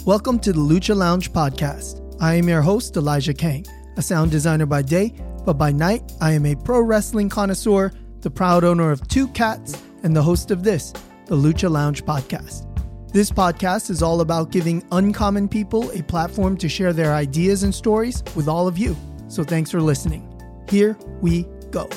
Welcome to the Lucha Lounge podcast. I am your host, Elijah Kang, a sound designer by day, but by night, I am a pro wrestling connoisseur, the proud owner of 2 cats, and the host of this, the Lucha Lounge podcast. This podcast is all about giving uncommon people a platform to share their ideas and stories with all of you. So thanks for listening. Here we go.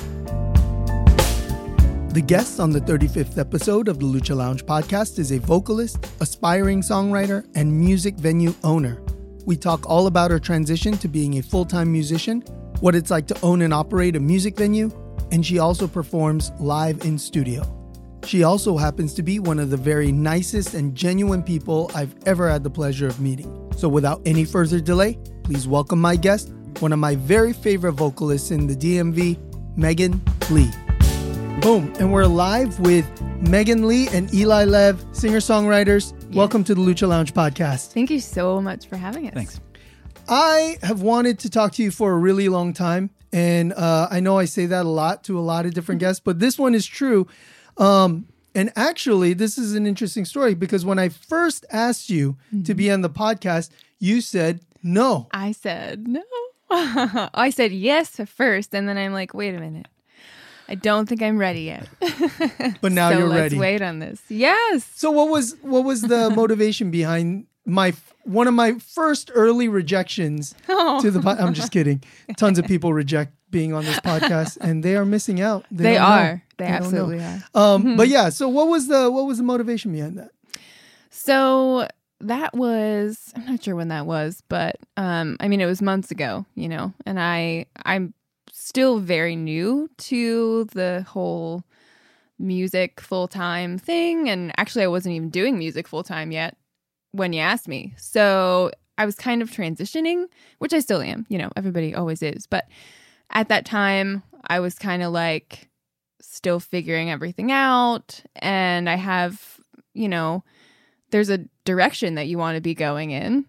The guest on the 35th episode of the Lucha Lounge podcast is a vocalist, aspiring songwriter, and music venue owner. We talk all about her transition to being a full-time musician, what it's like to own and operate a music venue, and she also performs live in studio. She also happens to be one of the very nicest and genuine people I've ever had the pleasure of meeting. So without any further delay, please welcome my guest, one of my very favorite vocalists in the DMV, Megan Lee. Boom. And we're live with Megan Lee and Eli Lev, singer-songwriters. Yeah. Welcome to the Lucha Lounge podcast. Thank you so much for having us. Thanks. I have wanted to talk to you for a really long time. And I know I say that a lot to a lot of different guests, but this one is true. And actually, this is an interesting story because when I first asked you to be on the podcast, you said no. I said no. I said yes first, and then I'm like, wait a minute. I don't think I'm ready yet. But now you're ready. Let's wait on this. Yes. So what was the motivation behind one of my first early rejections to the podcast? I'm just kidding. Tons of people reject being on this podcast, and they are missing out. They are. They absolutely are. But yeah. So what was the motivation behind that? So that was, I'm not sure when that was, but it was months ago, and I'm still very new to the whole music full-time thing. And actually, I wasn't even doing music full-time yet when you asked me. So I was kind of transitioning, which I still am. Everybody always is. But at that time, I was kind of like still figuring everything out. And I have, there's a direction that you want to be going in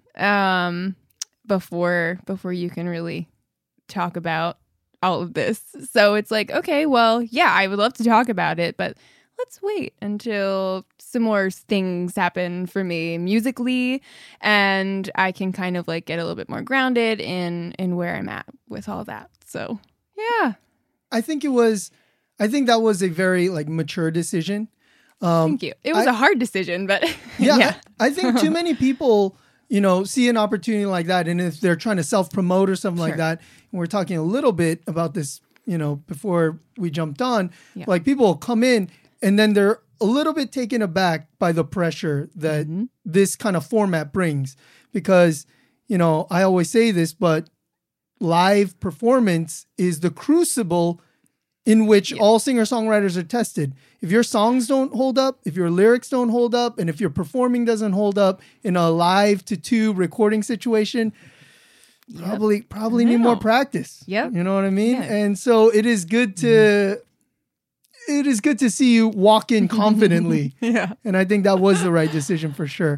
before you can really talk about all of this. So it's like, okay, well, yeah, I would love to talk about it, but let's wait until some more things happen for me musically, and I can kind of like get a little bit more grounded in where I'm at with all that. So, yeah. I think that was a very like mature decision. Thank you. It was a hard decision, but yeah. I think too many people, see an opportunity like that, and if they're trying to self-promote or something like that, and we're talking a little bit about this, before we jumped on, like people will come in and then they're a little bit taken aback by the pressure that this kind of format brings. Because, I always say this, but live performance is the crucible in which all singer-songwriters are tested. If your songs don't hold up, if your lyrics don't hold up, and if your performing doesn't hold up in a live to 2 recording situation, probably need more practice. Yep. You know what I mean? Yeah. And so it is good to see you walk in confidently. Yeah. And I think that was the right decision for sure.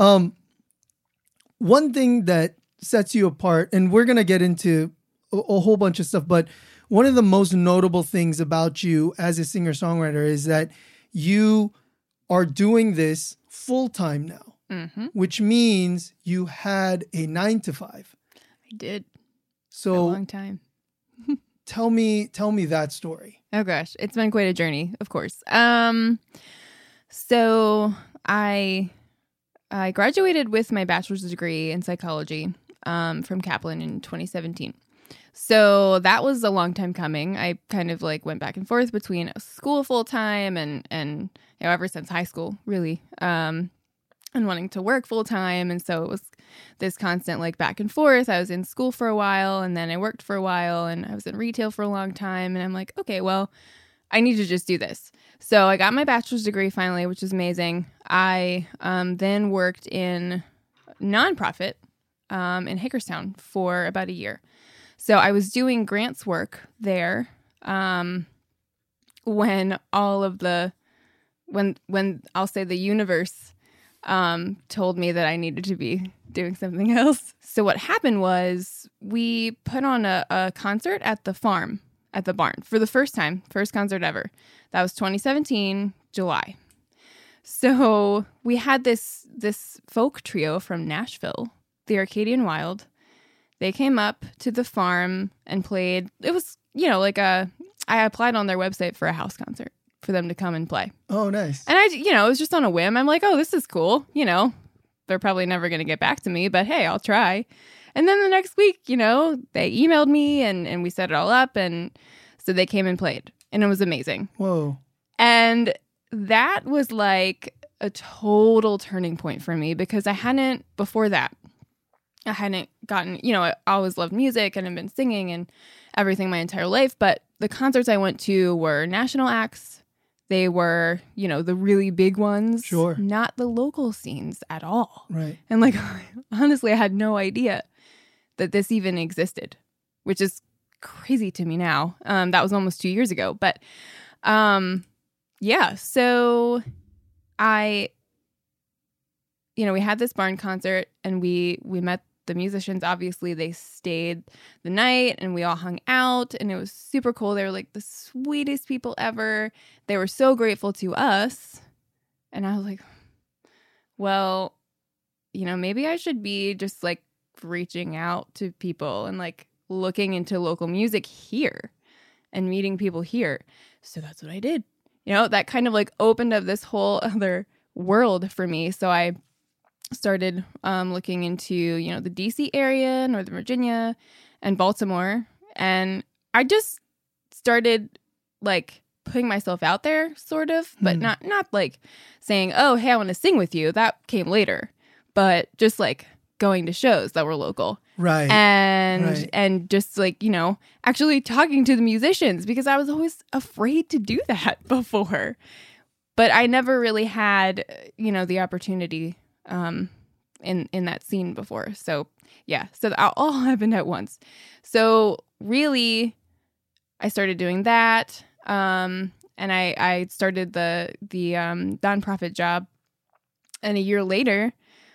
One thing that sets you apart, and we're going to get into a whole bunch of stuff, but one of the most notable things about you as a singer-songwriter is that you are doing this full-time now, which means you had a 9-to-5. I did. So for a long time. tell me that story. Oh gosh, it's been quite a journey, of course. So I graduated with my bachelor's degree in psychology from Kaplan in 2017. So that was a long time coming. I kind of like went back and forth between school full time and ever since high school, really, and wanting to work full time. And so it was this constant like back and forth. I was in school for a while, and then I worked for a while, and I was in retail for a long time. And I'm like, okay, well, I need to just do this. So I got my bachelor's degree finally, which is amazing. I then worked in nonprofit in Hagerstown for about a year. So I was doing grants work there when all of when I'll say the universe told me that I needed to be doing something else. So what happened was we put on a concert at the farm, at the barn for the first time, first concert ever. That was 2017, July. So we had this folk trio from Nashville, the Arcadian Wild. They came up to the farm and played. It was, I applied on their website for a house concert for them to come and play. Oh, nice. And it was just on a whim. I'm like, oh, this is cool. They're probably never going to get back to me, but hey, I'll try. And then the next week, they emailed me and we set it all up. And so they came and played and it was amazing. Whoa. And that was like a total turning point for me because before that, I hadn't gotten, I always loved music and I've been singing and everything my entire life. But the concerts I went to were national acts. They were, the really big ones. Sure. Not the local scenes at all. Right. And like, honestly, I had no idea that this even existed, which is crazy to me now. That was almost 2 years ago. But yeah, so we had this barn concert and we met the musicians. Obviously, they stayed the night and we all hung out and it was super cool. They were like the sweetest people ever. They were so grateful to us. And I was like, well, maybe I should be just like reaching out to people and like looking into local music here and meeting people here. So that's what I did. That kind of like opened up this whole other world for me. So I started looking into, the DC area, Northern Virginia, and Baltimore. And I just started like putting myself out there sort of, but not like saying, oh, hey, I want to sing with you. That came later. But just like going to shows that were local. Right. And just like, actually talking to the musicians because I was always afraid to do that before. But I never really had, the opportunity in that scene before. So yeah, so that all happened at once. So really, I started doing that. And I started the nonprofit job. And a year later,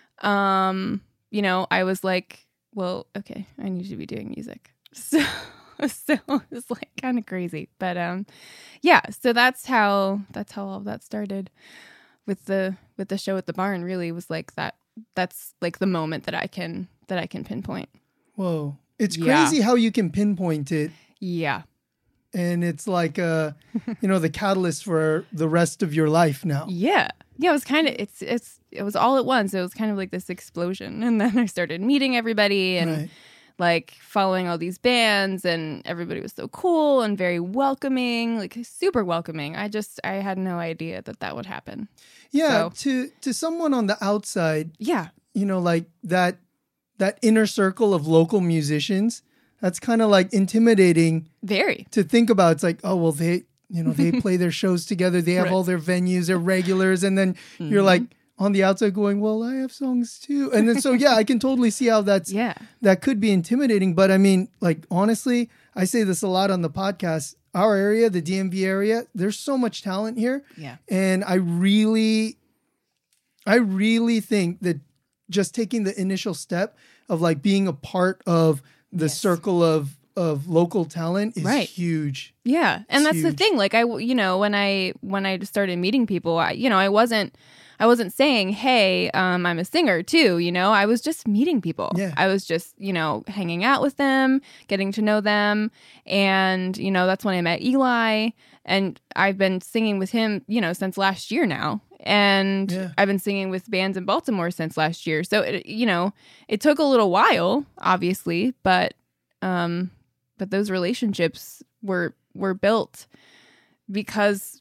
I was like, well, okay, I need to be doing music. So it's like kind of crazy. But yeah, so that's how all of that started with the show at the barn. Really was like that's like the moment that I can pinpoint. Whoa. It's crazy how you can pinpoint it. Yeah. And it's like the catalyst for the rest of your life now. Yeah. Yeah, it was kind of it was all at once. It was kind of like this explosion. And then I started meeting everybody and like following all these bands, and everybody was so cool and very welcoming, like super welcoming. I had no idea that would happen. Yeah, so, to someone on the outside, yeah, like that inner circle of local musicians, that's kind of like intimidating. Very. To think about. It's like, oh well, they play their shows together, they have all their venues, they're regulars, and then you're like on the outside going, well, I have songs too. And then so yeah, I can totally see how that could be intimidating. But I mean, like honestly, I say this a lot on the podcast. Our area, the DMV area, there's so much talent here. Yeah. And I really think that just taking the initial step of like being a part of the circle of local talent is huge. Yeah. And that's the thing. Like when I started meeting people, I wasn't saying, hey, I'm a singer too, I was just meeting people. Yeah. I was just, hanging out with them, getting to know them. And, that's when I met Eli, and I've been singing with him, since last year now. And I've been singing with bands in Baltimore since last year. So, it took a little while, obviously, but those relationships were built because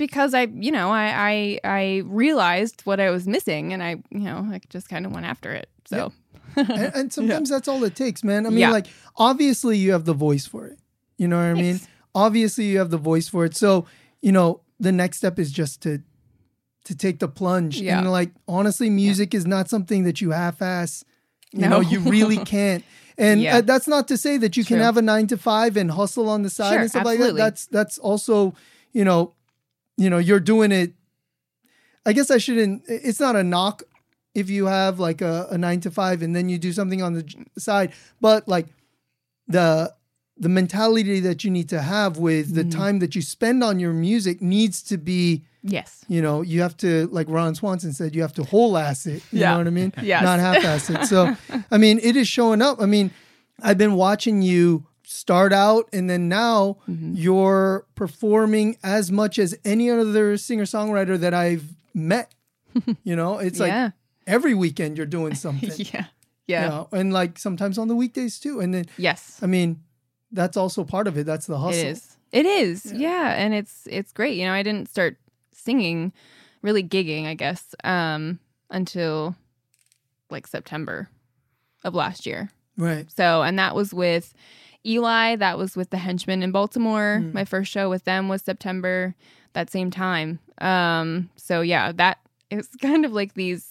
I realized what I was missing, and I just kind of went after it. So, and sometimes that's all it takes, man. I mean, like obviously you have the voice for it. You know what I mean? Obviously you have the voice for it. So, the next step is just to take the plunge. Yeah. And like honestly, music is not something that you half-ass. You really can't. And that's not to say that you can have a 9-to-5 and hustle on the side and stuff like that. That's also, you're doing it. I guess I shouldn't. It's not a knock if you have like a 9-to-5 and then you do something on the side, but like the mentality that you need to have with the time that you spend on your music needs to be Yes. You know, you have to, like Ron Swanson said, you have to whole ass it. You Yeah. know what I mean? Yes. Not half ass it. So, I mean, it is showing up. I mean, I've been watching you start out, and then now you're performing as much as any other singer-songwriter that I've met. You know, it's like every weekend you're doing something. Yeah. You know, and like sometimes on the weekdays too. And then, Yes. I mean, that's also part of it. That's the hustle. It is. Yeah. And it's great. You know, I didn't start singing, really gigging, I guess, until like September of last year. Right. So, and that was with Eli. That was with the Henchmen in Baltimore. My first show with them was September, that same time. So yeah, that it's kind of like these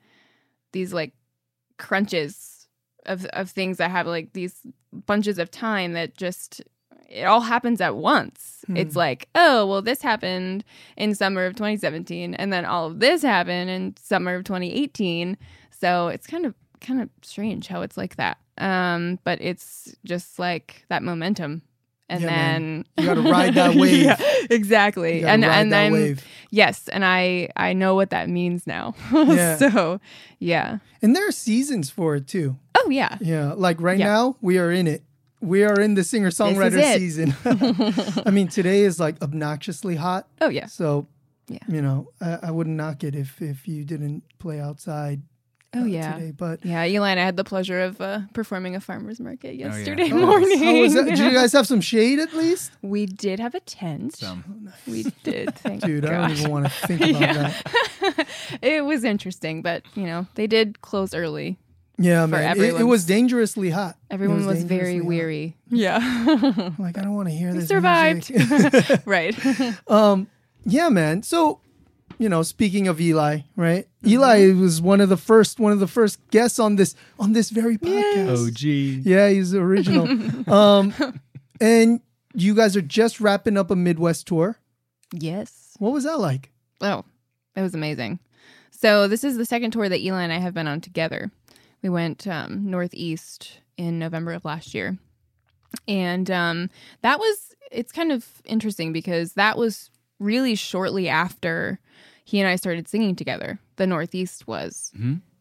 crunches of things that have like these bunches of time that just, it all happens at once. It's like, oh, well, this happened in summer of 2017, and then all of this happened in summer of 2018. So it's kind of strange how it's like that. But it's just like that momentum. And then you got to ride that wave. Yeah, exactly. And I'm wave. Yes, and I know what that means now. Yeah. So, yeah. And there are seasons for it too. Oh, yeah. Yeah, like right now we are in it. We are in the singer-songwriter season. I mean, today is like obnoxiously hot. Oh, yeah. So, Yeah. you know, I wouldn't knock it if you didn't play outside. Today, but yeah, Eli and I had the pleasure of performing a farmer's market yesterday Oh, morning. how was that? Did you guys have some shade at least? We did have a tent. We did. Thank Dude, I gosh. don't even want to think about that. It was interesting, but you know, they did close early. Yeah, man. It was dangerously hot. Everyone was very dangerously weary. Yeah. hot. Like, I don't want to hear this. Survived. music. Right. Yeah, man. So, you know, speaking of Eli, right? Eli was one of the first guests on this very podcast. Oh, gee. Yeah, he's the original. And you guys are just wrapping up a Midwest tour. Yes. What was that like? Oh, it was amazing. So this is the second tour that Eli and I have been on together. We went Northeast in November of last year. And it's kind of interesting because that was really shortly after he and I started singing together. The Northeast was.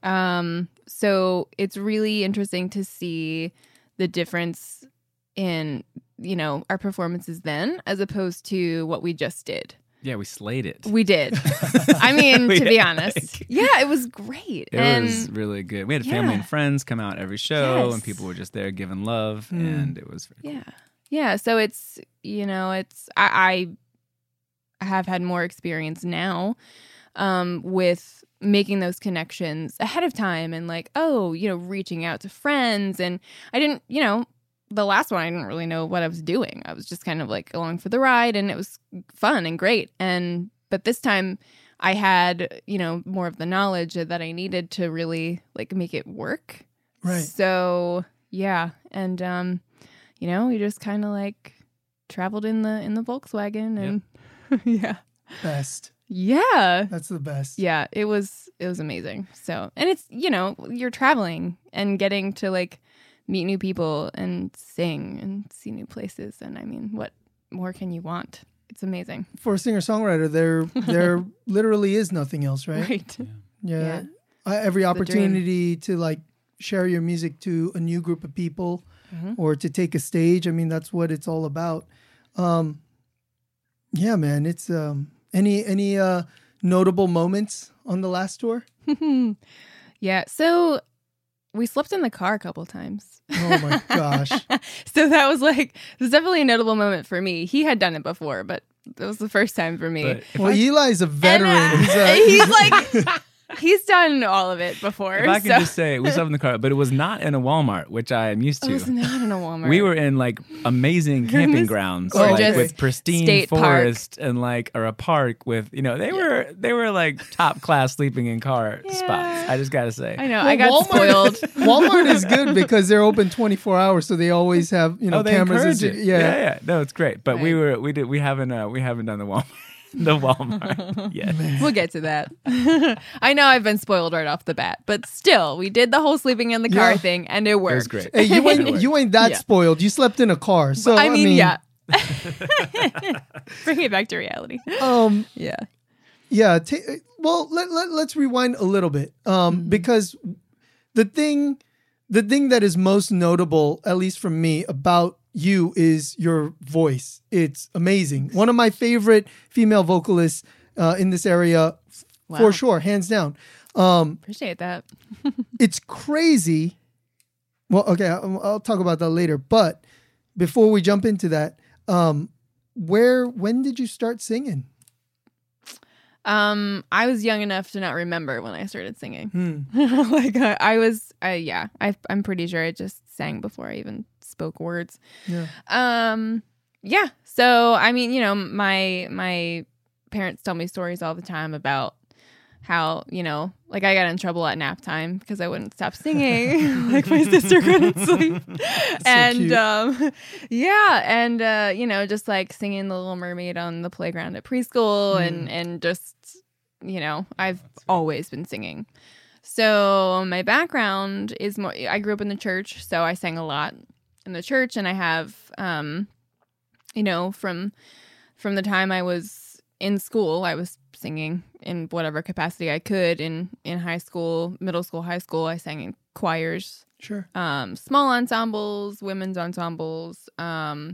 So it's really interesting to see the difference in, you know, our performances then as opposed to what we just did. Yeah, we slayed it. We did. I mean, to be honest. Yeah, it was great. It was really good. We had family and friends come out every show, Yes. and people were just there giving love, and it was very cool. Yeah. So it's, you know, I have had more experience now with making those connections ahead of time and like, oh, you know, reaching out to friends. And I didn't, you know, the last one, I didn't really know what I was doing. I was just kind of like along for the ride, and it was fun and great. But this time I had, you know, more of the knowledge that I needed to really like make it work. Right. So yeah. And, you know, we just kind of like traveled in the Volkswagen and yeah. Best. Yeah. That's the best. Yeah. It was amazing. So, and it's, you know, you're traveling and getting to like meet new people and sing and see new places. And I mean, what more can you want? It's amazing. For a singer-songwriter, there literally is nothing else, right? Right. Yeah. Every opportunity to like share your music to a new group of people or to take a stage. I mean, that's what it's all about. Yeah, man. It's any notable moments on the last tour? Yeah. So we slept in the car a couple times. Oh my gosh. So that was like, it was definitely a notable moment for me. He had done it before, but it was the first time for me. But if Well, Eli's a veteran. And, he's like, he's done all of it before. If I can just say, we slept in the car, but it was not in a Walmart, which I am used It to. was not in a Walmart. We were in like amazing camping grounds, like gorgeous with pristine state park. forest and like or a park with, you know, they were like top class sleeping in car spots. I just gotta say, I know. Well, I got spoiled. Walmart is good because they're open 24 hours, so they always have, you know, they cameras. encourage it. Yeah. No, it's great. But Right. we haven't done the Walmart. The Walmart. Yeah. We'll get to that. I know I've been spoiled right off the bat, but still, we did the whole sleeping in the car Yeah. thing, and it worked. It was great. Hey, you ain't that Yeah. spoiled. You slept in a car. So I mean, yeah. Bring it back to reality. Yeah. Yeah. Well, let's rewind a little bit, because the thing that is most notable, at least for me, about you is your voice. It's amazing. One of my favorite female vocalists in this area, for sure, hands down. Appreciate that. It's crazy. Well, okay, I'll talk about that later. But before we jump into that, when did you start singing? I was young enough to not remember when I started singing. Like I'm pretty sure I just sang before I even spoke words. Yeah. Yeah. So, I mean, you know, my parents tell me stories all the time about how, you know, like I got in trouble at nap time because I wouldn't stop singing. Like my sister couldn't sleep. And, you know, just like singing The Little Mermaid on the playground at preschool and just, you know, I've always been singing. So my background is more, I grew up in the church, so I sang a lot in the church, and I have, you know, from the time I was in school, I was singing in whatever capacity I could. In high school, middle school, high school, I sang in choirs. Sure. Small ensembles, women's ensembles. I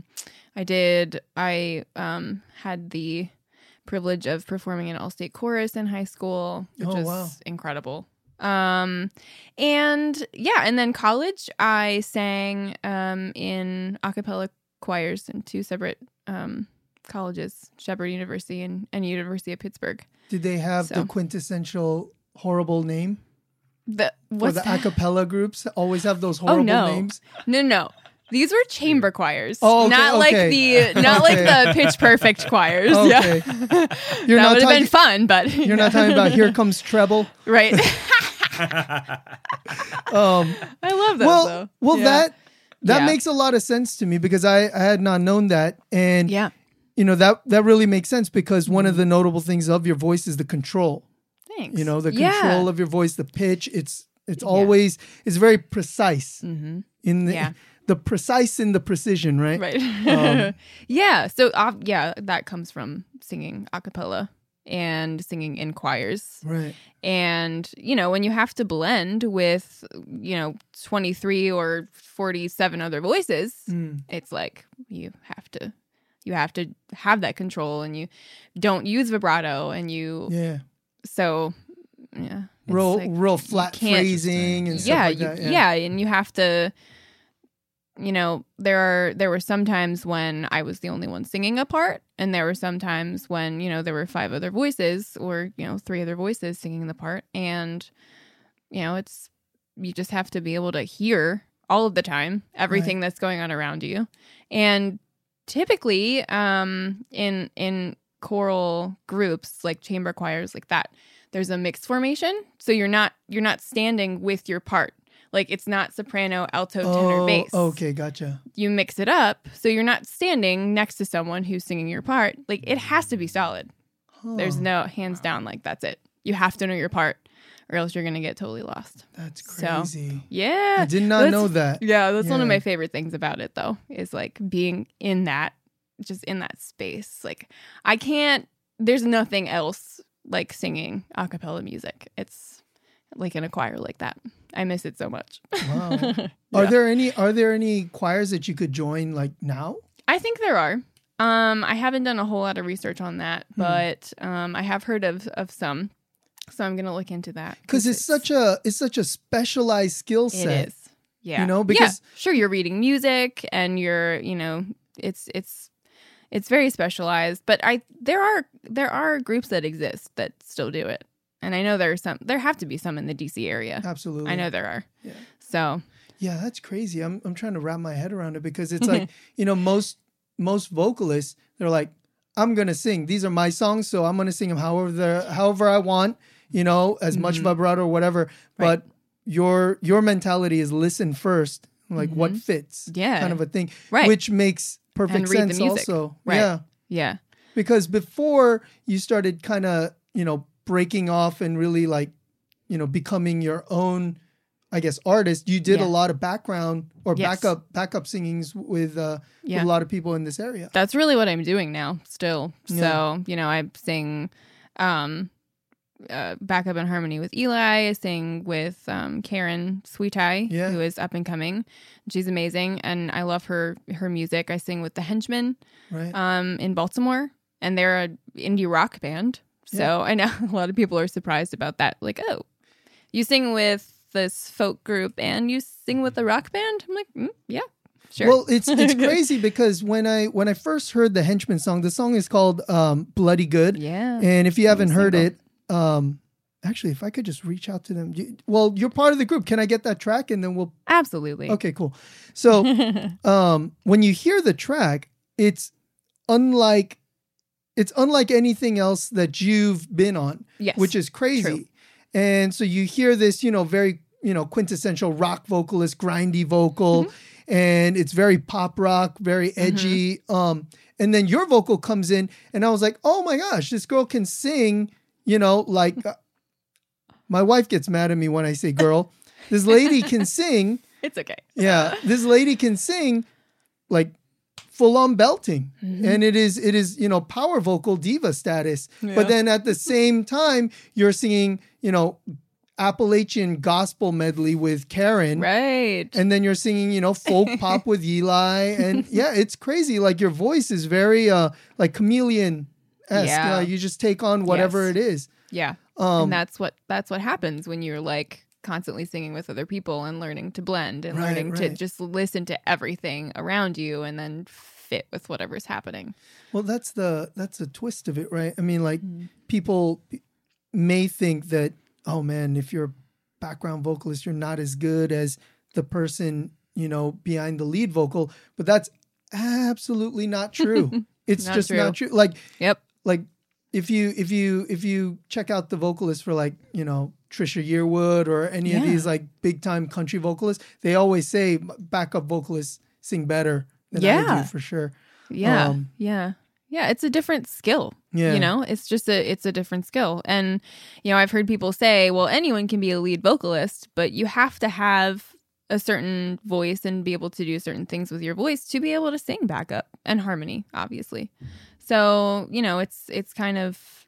had the privilege of performing in all-state chorus in high school, which was incredible. And then college, I sang in a cappella choirs in two separate colleges, Shepherd University and University of Pittsburgh. Did they have the quintessential horrible name? The a cappella groups always have those horrible names? No. These were chamber choirs, not like the Pitch Perfect choirs. Okay. Yeah, that would have been fun, but you're not talking about Here Comes Treble, right? I love that. Well, that makes a lot of sense to me because I had not known that, and you know that really makes sense because one of the notable things of your voice is the control. Thanks. You know, the control of your voice, the pitch. It's always it's very precise the precise in the precision, right? Right. So that comes from singing a cappella and singing in choirs. Right. And, you know, when you have to blend with, you know, 23 or 47 other voices, it's like you have to have that control, and you don't use vibrato, and real flat phrasing and stuff like that. Yeah, and you have to, you know, there were some times when I was the only one singing a part, and there were some times when, you know, there were 5 other voices or, you know, 3 other voices singing the part, and, you know, you just have to be able to hear all of the time everything that's going on around you. And typically in choral groups like chamber choirs like that, there's a mixed formation, so you're not standing with your part. Like, it's not soprano, alto, tenor, bass. Okay, gotcha. You mix it up, so you're not standing next to someone who's singing your part. Like, it has to be solid. There's no hands down, like, that's it. You have to know your part, or else you're going to get totally lost. That's crazy. So, yeah. I did not know that. Yeah, that's one of my favorite things about it, though, is, like, being in that, just in that space. Like, there's nothing else like singing a cappella music. It's like in a choir like that. I miss it so much. Wow. Are there any choirs that you could join like now? I think there are. I haven't done a whole lot of research on that, but I have heard of some. So I'm going to look into that. Because it's such a specialized skill set. It is. Yeah. You know, because sure, you're reading music and you're, you know, it's very specialized, but there are groups that exist that still do it. And I know there have to be some in the DC area. Absolutely. I know there are. Yeah. So. Yeah, that's crazy. I'm trying to wrap my head around it because it's like, you know, most vocalists, they're like, I'm going to sing. These are my songs, so I'm going to sing them however I want, you know, as much vibrato or whatever. Right. But your mentality is listen first, like what fits, kind of a thing, right? Which makes perfect sense also. Right. Yeah. Yeah. Because before you started kind of, you know, breaking off and really like, you know, becoming your own, I guess, artist, you did a lot of background or backup singings with a lot of people in this area. That's really what I'm doing now still. So, you know, I sing backup and harmony with Eli. I sing with Karen Sweetai, who is up and coming. She's amazing, and I love her music. I sing with the Henchmen in Baltimore, and they're an indie rock band. So I know a lot of people are surprised about that. Like, oh, you sing with this folk group and you sing with a rock band? I'm like, yeah, sure. Well, it's crazy because when I first heard the Henchman song, the song is called Bloody Good. Yeah. And if you haven't heard it, actually, if I could just reach out to them. You're part of the group. Can I get that track? And then we'll... Absolutely. Okay, cool. So when you hear the track, it's unlike anything else that you've been on, which is crazy. True. And so you hear this, very, quintessential rock vocalist, grindy vocal, and it's very pop rock, very edgy. And then your vocal comes in, and I was like, oh my gosh, this girl can sing, like my wife gets mad at me when I say girl. This lady can sing. It's okay. Yeah. This lady can sing like full on belting. And it is, power vocal diva status. Yeah. But then at the same time, you're singing, Appalachian gospel medley with Karen. Right. And then you're singing, folk pop with Eli. And yeah, it's crazy. Like your voice is very like chameleon-esque. Yeah. You just take on whatever it is. Yeah. And that's what happens when you're like constantly singing with other people and learning to blend and learning to just listen to everything around you and then fit with whatever's happening. Well, that's the twist of it, right? I mean, like people may think that, oh man, if you're a background vocalist, you're not as good as the person, behind the lead vocal, but that's absolutely not true. It's not just true. Not true. Like, like if you check out the vocalists for like, Trisha Yearwood or any of these like big time country vocalists, they always say backup vocalists sing better than I do for sure. Yeah. Yeah, it's a different skill. Yeah. It's just it's a different skill. And, I've heard people say, well, anyone can be a lead vocalist, but you have to have a certain voice and be able to do certain things with your voice to be able to sing backup and harmony, obviously. So, it's kind of,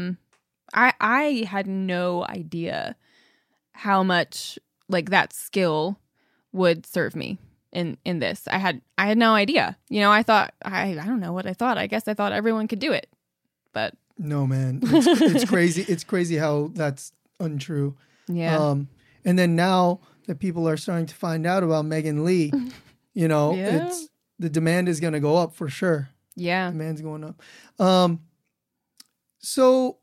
I had no idea how much like that skill would serve me in this. I had no idea. I thought, I don't know what I thought. I guess I thought everyone could do it, but no, man, it's crazy. It's crazy how that's untrue. Yeah. And then now that people are starting to find out about Megan Lee, it's the demand is going to go up for sure. Yeah. Demand's going up. So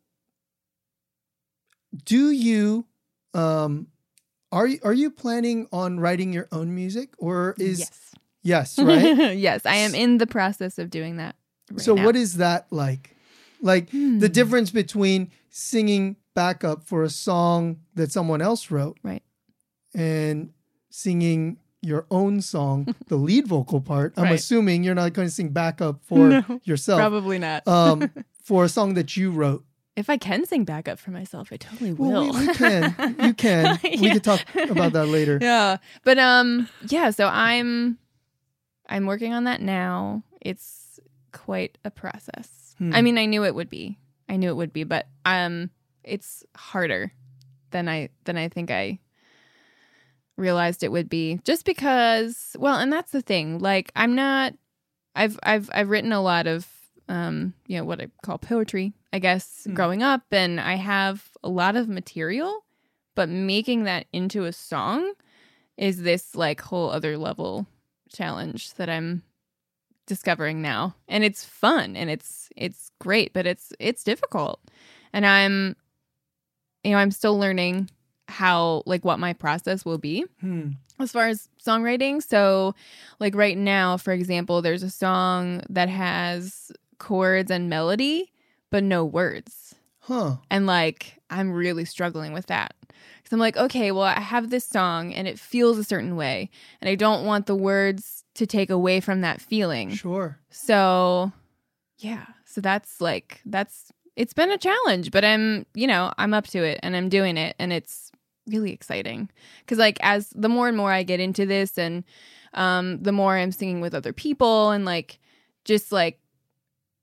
do you, are you planning on writing your own music or is yes, right? Yes, I am in the process of doing that right now. What is that like? Like the difference between singing backup for a song that someone else wrote, right, and singing your own song, the lead vocal part. I'm assuming you're not going to sing backup for yourself. Probably not. For a song that you wrote. If I can sing backup for myself, I totally will. Well, we can. You can. We can talk about that later. Yeah. But so I'm working on that now. It's quite a process. I mean, I knew it would be, but it's harder than I think I realized it would be, just because, well, and that's the thing. Like, I've written a lot of what I call poetry, I guess, growing up, and I have a lot of material, but making that into a song is this like whole other level challenge that I'm discovering now. And it's fun and it's great, but it's difficult. And I'm still learning how, like, what my process will be as far as songwriting. So like right now, for example, there's a song that has chords and melody, but no words. And like, I'm really struggling with that. Because I'm like, okay, well, I have this song and it feels a certain way. And I don't want the words to take away from that feeling. Sure. So, yeah. So it's been a challenge, but I'm up to it and I'm doing it. And it's really exciting. Because like, as the more and more I get into this and the more I'm singing with other people and like, just like,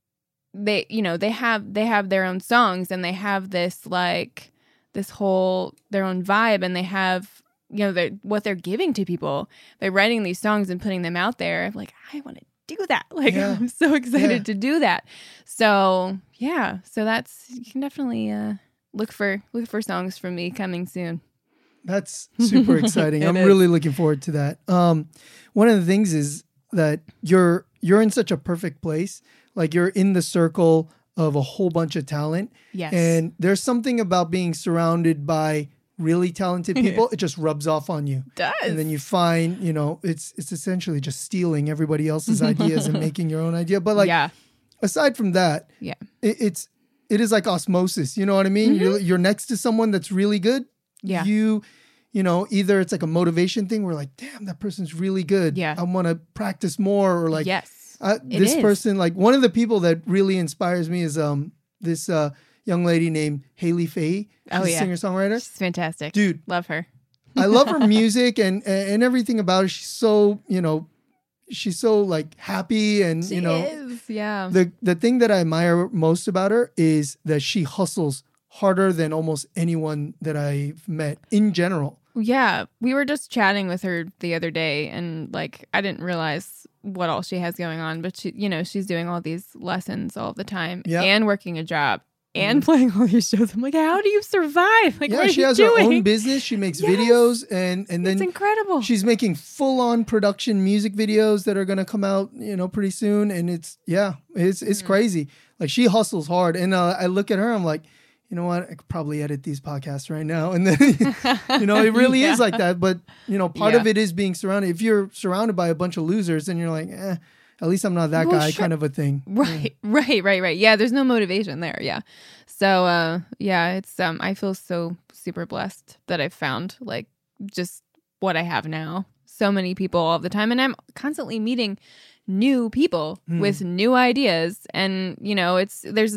they, you know, they have their own songs, and they have this like this whole their own vibe, and they have, you know, what they're giving to people by writing these songs and putting them out there. Like, I want to do that. Like, I'm so excited to do that. So yeah, so that's, you can definitely look for songs from me coming soon. That's super exciting. I'm really looking forward to that. One of the things is that you're in such a perfect place. Like, you're in the circle of a whole bunch of talent. Yes. And there's something about being surrounded by really talented people. It just rubs off on you. It does. And then you find, you know, it's essentially just stealing everybody else's ideas and making your own idea. But like, aside from that, it is like osmosis. You know what I mean? You're next to someone that's really good. Yeah. You know, either it's like a motivation thing where like, damn, that person's really good. Yeah. I want to practice more, or like, this is. person, like one of the people that really inspires me is this young lady named Haley Faye. She's a singer-songwriter. She's fantastic. Dude. Love her. I love her music and everything about her. She's so, you know, she's so like happy, and She you know, is. Yeah. The thing that I admire most about her is that she hustles harder than almost anyone that I've met in general. Yeah, we were just chatting with her the other day, and like, I didn't realize what all she has going on, but she, you know, she's doing all these lessons all the time and working a job and playing all these shows. I'm like, how do you survive? Like, what are she you has doing? her own business. She makes videos, and then it's incredible. She's making full-on production music videos that are going to come out, you know, pretty soon. And it's crazy. Like, she hustles hard. And I look at her, I'm like, you know what? I could probably edit these podcasts right now. And then, you know, it really is like that. But, you know, part of it is being surrounded. If you're surrounded by a bunch of losers, then you're like, at least I'm not that guy, kind of a thing. Right. Yeah, there's no motivation there. Yeah. So, it's, I feel so super blessed that I've found like just what I have now. So many people all the time. And I'm constantly meeting new people with new ideas. And, you know, there's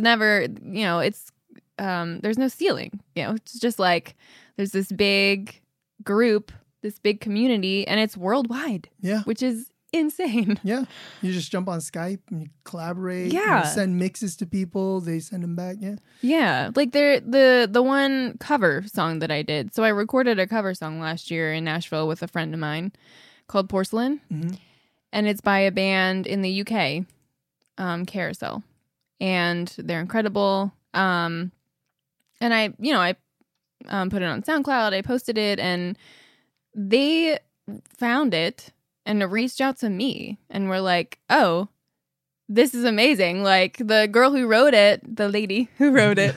no ceiling, you know, it's just like, there's this big group, this big community, and it's worldwide, which is insane. Yeah. You just jump on Skype and you collaborate. Yeah. You send mixes to people. They send them back. Yeah. Yeah. Like the one cover song that I did. So I recorded a cover song last year in Nashville with a friend of mine called Porcelain. Mm-hmm. And it's by a band in the UK, Carousel. And they're incredible. And I put it on SoundCloud, I posted it, and they found it and reached out to me and were like, oh, this is amazing. Like, the girl who wrote it, the lady who wrote it,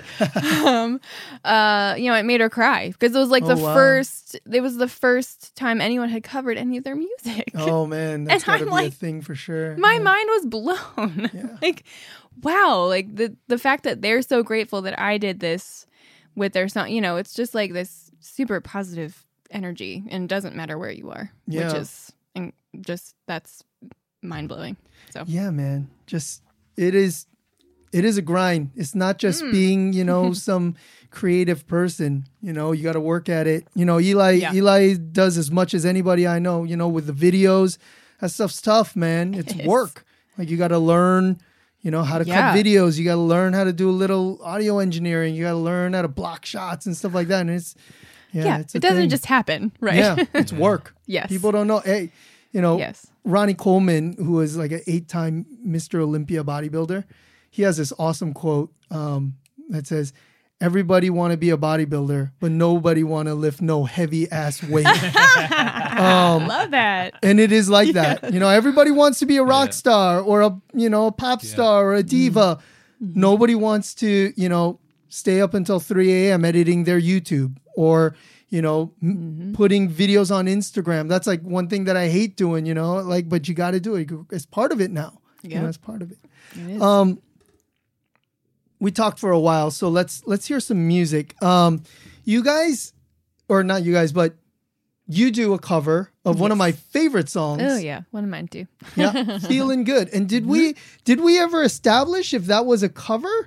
it made her cry, because it was like it was the first time anyone had covered any of their music. Oh man, that's gotta be a thing for sure. My mind was blown. Yeah. Like, wow, like the fact that they're so grateful that I did this with their song, you know, it's just like this super positive energy, and it doesn't matter where you are, which is that's mind blowing. So yeah, man, just it is a grind. It's not just being, you know, some creative person. You know, you got to work at it. You know, Eli does as much as anybody I know. You know, with the videos, that stuff's tough, man. It's work. Like, you got to learn, you know, how to cut videos. You got to learn how to do a little audio engineering. You got to learn how to block shots and stuff like that. And it's it doesn't just happen, right? Yeah, it's work. Yes, people don't know. Hey, you know, Ronnie Coleman, who is like an 8-time Mr. Olympia bodybuilder, he has this awesome quote that says, "Everybody want to be a bodybuilder, but nobody want to lift no heavy ass weight." Love that. And it is like that. You know, everybody wants to be a rock star or a pop star or a diva. Mm-hmm. Nobody wants to, you know, stay up until 3 a.m. editing their YouTube or, you know, putting videos on Instagram. That's like one thing that I hate doing, you know, like, but you got to do it. It's part of it now. Yeah. You know, it's part of it. It is. We talked for a while, so let's hear some music. You guys, or not you guys, but you do a cover of one of my favorite songs. Oh yeah, one of mine too. Yeah, "Feeling Good." And did we ever establish if that was a cover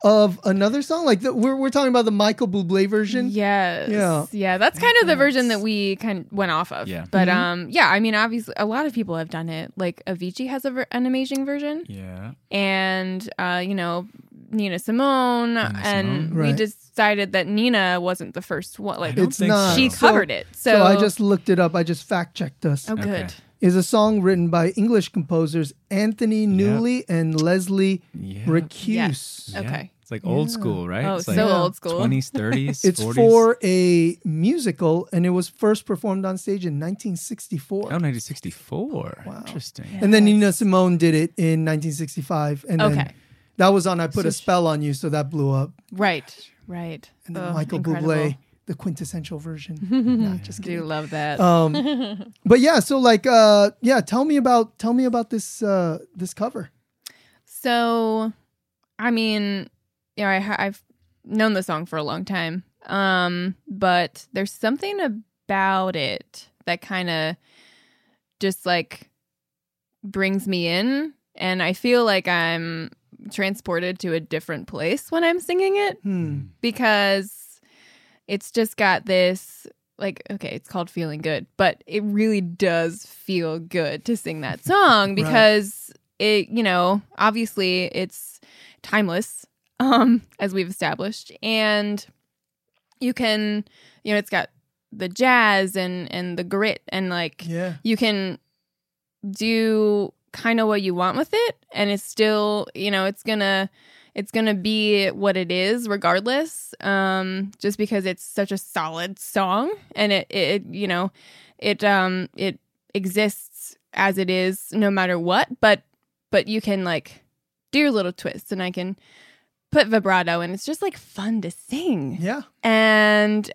of another song? Like we're talking about the Michael Bublé version. Yes. Yeah. Yeah. That's kind of the version that we kind of went off of. Yeah. But yeah, I mean, obviously, a lot of people have done it. Like Avicii has an amazing version. Yeah. And, Nina Simone. And we Right. decided that Nina wasn't the first one. Like, It's not. she covered it. So I just looked it up. I just fact checked us. Oh, good. Okay. Is a song written by English composers Anthony Newley and Leslie Yeah. Recuse. Yes. Yeah. Okay. It's like old school, right? Oh, it's so like old school. 20s, 30s, It's 40s. for a musical, and it was first performed on stage in 1964. Oh, 1964. Wow. Interesting. And then Nina Simone did it in 1965. And then Okay. that was on I Put a Spell on You, so that blew up. Right. And then Oh, Michael incredible. Bublé, the quintessential version. Nah, just Do kidding. love that. But yeah, so like, tell me about this this cover. So, I mean, I've known the song for a long time, but there's something about it that kind of just like brings me in, and I feel like I'm transported to a different place when I'm singing it because it's just got this. Like, okay, it's called Feeling Good, but it really does feel good to sing that song because it, obviously it's timeless, as we've established. And you can, it's got the jazz and the grit and like, you can do kind of what you want with it. And it's still, it's gonna be what it is regardless, just because it's such a solid song and it exists as it is no matter what, but you can like do your little twists and I can put vibrato and it's just like fun to sing. Yeah. And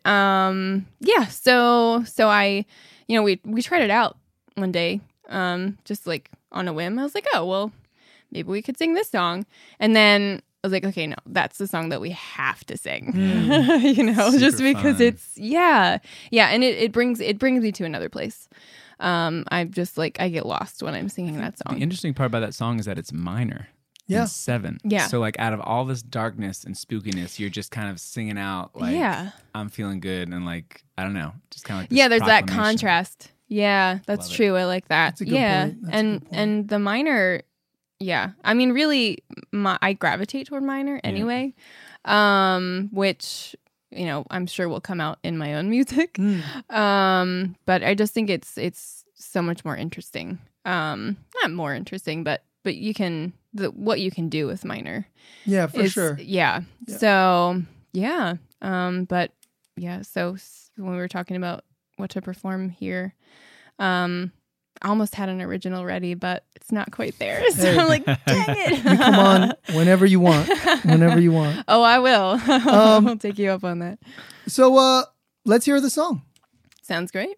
so I, we tried it out one day, just like on a whim. I was like, oh, well, maybe we could sing this song. And then I was like, okay, no, that's the song that we have to sing, just because fun. it's, yeah. And it brings me to another place. I'm just like, I get lost when I'm singing that The song. interesting part about that song is that it's minor. Yeah. In 7. Yeah. So like out of all this darkness and spookiness, you're just kind of singing out like, Yeah. I'm feeling good. And like, I don't know, just kind of like this Yeah, there's that proclamation. contrast. Yeah, that's Love it. true. I like that. That's a good yeah, point. That's a good point. and the minor, yeah. I mean, really, I gravitate toward minor anyway, which I'm sure will come out in my own music. But I just think it's so much more interesting. Not more interesting, but you can what you can do with minor. Yeah, for sure. Yeah. So yeah. But yeah. So when we were talking about what to perform here, I almost had an original ready, but it's not quite there. So Hey. I'm like, dang it. You come on whenever you want. Whenever you want. Oh, I will. I'll take you up on that. So let's hear the song. Sounds great.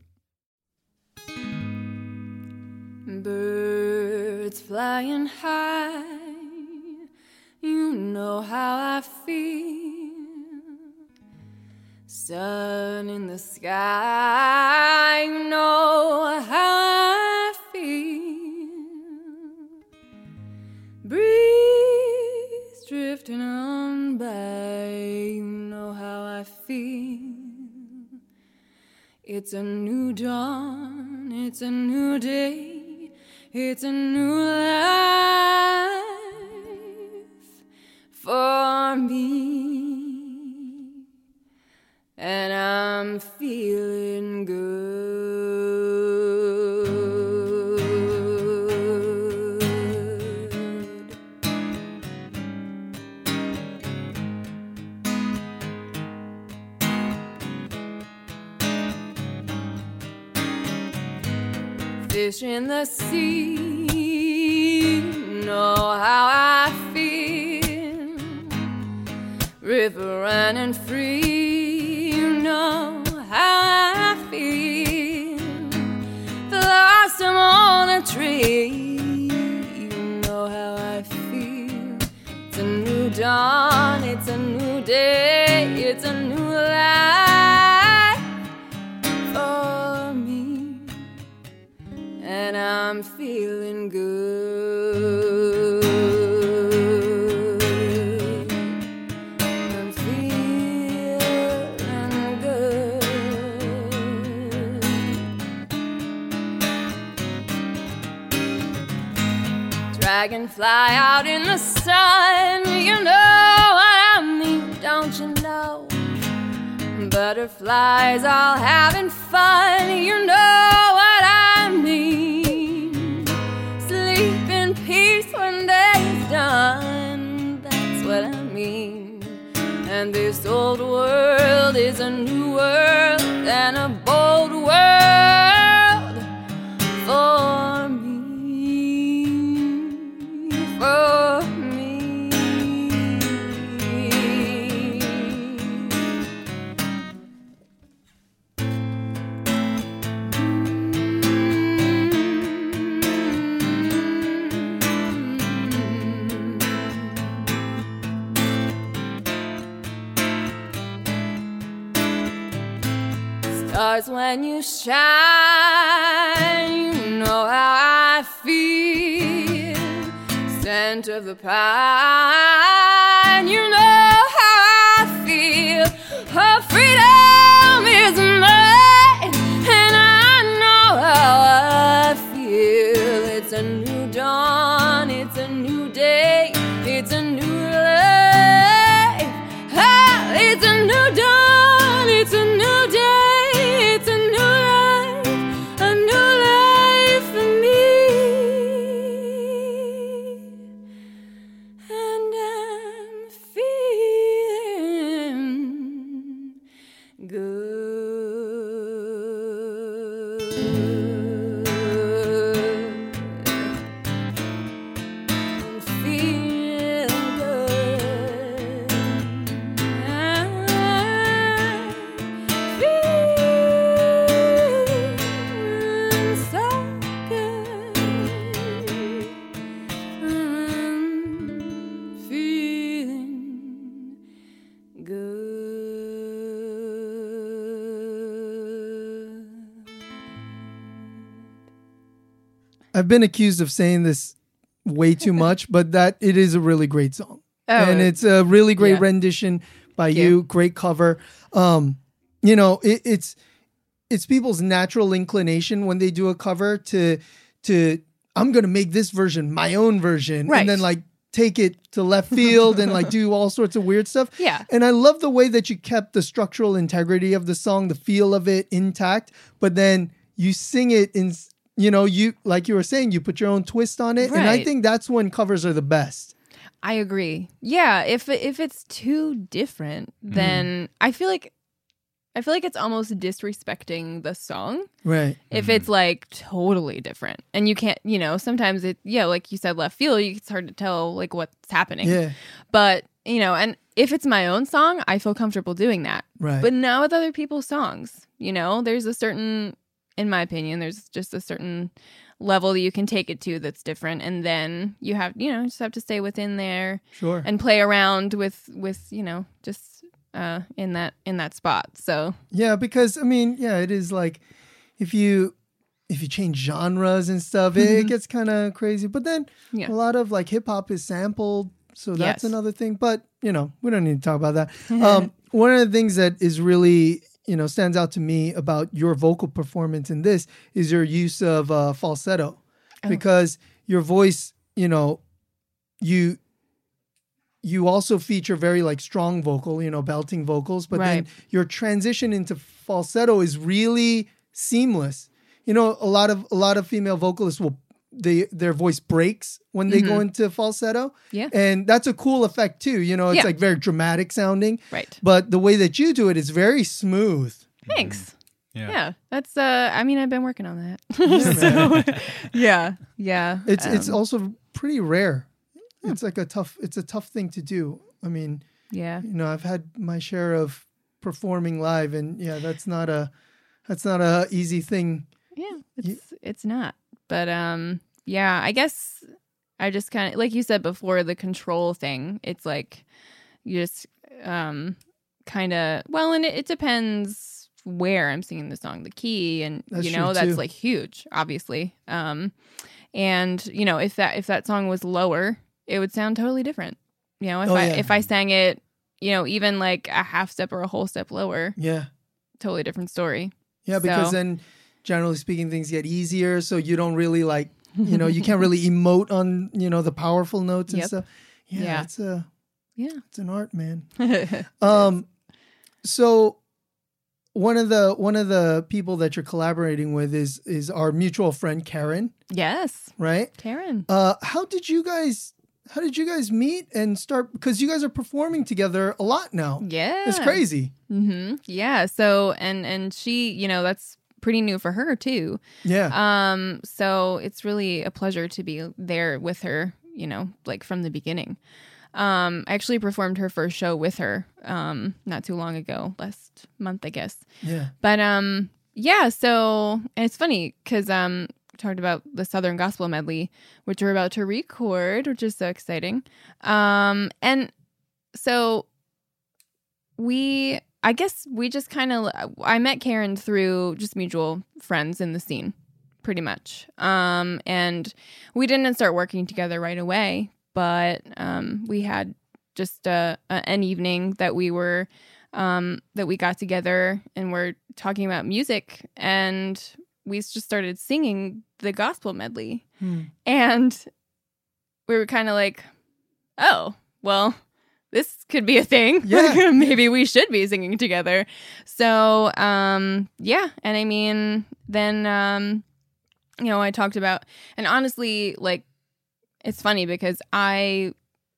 Birds flying high, you know how I feel. Sun in the sky, you know how I feel. Breeze drifting on by, you know how I feel. It's a new dawn, it's a new day, it's a new life for me. And I'm feeling good. Fish in the sea, know how I feel. River running free, you know how I feel. Blossom on a tree, you know how I feel. It's a new dawn, it's a new day, it's a new life for me. And I'm feeling good. Dragonfly out in the sun, you know what I mean, don't you know? Butterflies all having fun, you know what I mean. Sleep in peace when day is done, that's what I mean. And this old world is a new world and a bold world for me, for me. Stars when you shine, you know how I feel. Scent of the pine, you know how I feel. Her freedom is mine, and I know how I feel. It's a new dawn, it's a new day, it's a new life. Ah, it's a new dawn, it's a new day. I've been accused of saying this way too much, but that it is a really great song. And it's a really great rendition by you. Great cover. You know, it's people's natural inclination when they do a cover to I'm going to make this version my own version. Right. And then like take it to left field and like do all sorts of weird stuff. Yeah. And I love the way that you kept the structural integrity of the song, the feel of it intact, but then you sing it in, you know, you, like you were saying, you put your own twist on it. Right. And I think that's when covers are the best. I agree. Yeah. If it's too different, then I feel like it's almost disrespecting the song. Right. If it's like totally different and you can't, you know, sometimes like you said, left field, it's hard to tell like what's happening. Yeah. But, you know, and if it's my own song, I feel comfortable doing that. Right. But not with other people's songs, you know, there's a certain, in my opinion, there's just a certain level that you can take it to that's different. And then you have, you know, just have to stay within there. Sure. And play around with, you know, just in that spot. So yeah, because I mean, yeah, it is like if you change genres and stuff, it gets kind of crazy. But then a lot of like hip hop is sampled, so that's another thing. But you know, we don't need to talk about that. One of the things that is really, you know, stands out to me about your vocal performance in this is your use of falsetto, because your voice, you know, you also feature very like strong vocal, you know, belting vocals, but then your transition into falsetto is really seamless. You know, a lot of female vocalists their voice breaks when they go into falsetto. Yeah. And that's a cool effect too. You know, it's like very dramatic sounding. Right. But the way that you do it is very smooth. Thanks. Yeah. That's I mean, I've been working on that. Yeah. It's also pretty rare. It's like a tough thing to do. I mean, you know, I've had my share of performing live, and that's not a easy thing. Yeah, it's not. But I guess I just kind of, like you said before, the control thing. It's like you just kind of, well, and it depends where I'm singing the song, the key, and that's you know, that's too. Like huge, obviously. And you know, if that song was lower, it would sound totally different. You know, if I sang it, you know, even like a half step or a whole step lower. Yeah. Totally different story. Yeah, because then generally speaking, things get easier. So you don't really like you can't really emote on, the powerful notes and stuff. Yeah. It's an art, man. So one of the people that you're collaborating with is our mutual friend Karen. Yes. Right? Karen. How did you guys meet and start? Because you guys are performing together a lot now. Yeah. It's crazy. Mm-hmm. Yeah. So, and she, that's pretty new for her too. Yeah. So it's really a pleasure to be there with her, like from the beginning. I actually performed her first show with her, not too long ago, last month, I guess. Yeah. But, yeah. So, and it's funny because, talked about the Southern Gospel Medley, which we're about to record, which is so exciting. And so I guess we just I met Karen through just mutual friends in the scene, pretty much. And we didn't start working together right away, but we had just an evening that we got together and we're talking about music, and we just started singing the gospel medley. And we were kind of like, oh, well, this could be a thing. Yeah. Maybe we should be singing together. So, yeah. And I mean, then, I talked about, and honestly, like, it's funny because I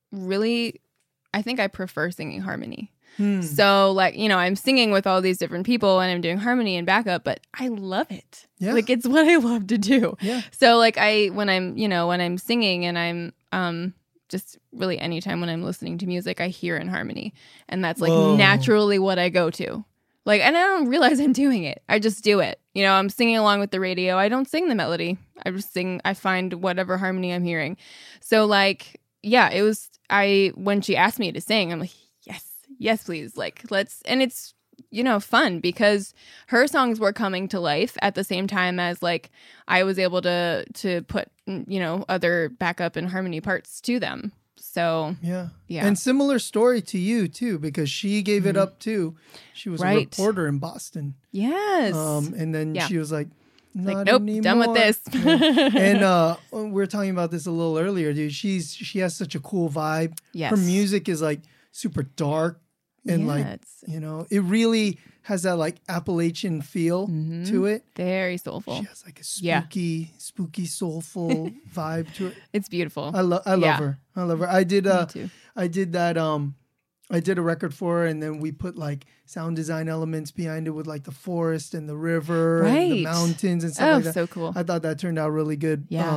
think I prefer singing harmony. So, like, I'm singing with all these different people and I'm doing harmony and backup, but I love it. Yeah. Like, it's what I love to do. Yeah. So, like, when I'm singing and I'm just really anytime when I'm listening to music, I hear in harmony. And that's like naturally what I go to. Like, and I don't realize I'm doing it. I just do it. I'm singing along with the radio. I don't sing the melody. I find whatever harmony I'm hearing. So, like, yeah, when she asked me to sing, I'm like, yes, please. Like, let's, and it's, fun because her songs were coming to life at the same time as, like, I was able to put, other backup and harmony parts to them. So, yeah. And similar story to you too, because she gave it up too. She was a reporter in Boston. Yes. And then she was like, not nope, anymore. done with this. And we were talking about this a little earlier, dude. She has such a cool vibe. Yes. Her music is like super dark and it really has that like Appalachian feel to it. Very soulful. She has like a spooky, soulful vibe to it. It's beautiful. I love her. I love her. I did that. I did a record for her, and then we put like sound design elements behind it with like the forest and the river and the mountains and stuff like that. So cool. I thought that turned out really good. Yeah.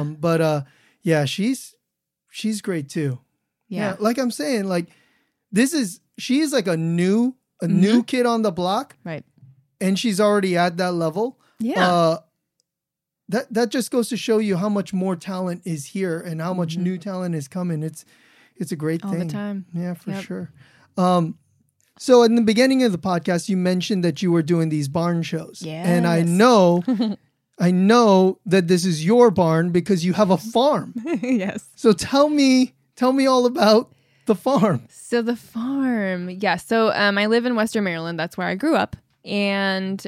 She's great too. Yeah. Like I'm saying, like she's like a new kid on the block. Right. And she's already at that level. Yeah. That just goes to show you how much more talent is here and how much new talent is coming. It's a great thing. All the time. Yeah, for sure. So in the beginning of the podcast, you mentioned that you were doing these barn shows. Yes. And I know that this is your barn because you have a farm. Yes. So tell me all about the farm. So the farm. Yeah. So I live in Western Maryland. That's where I grew up. And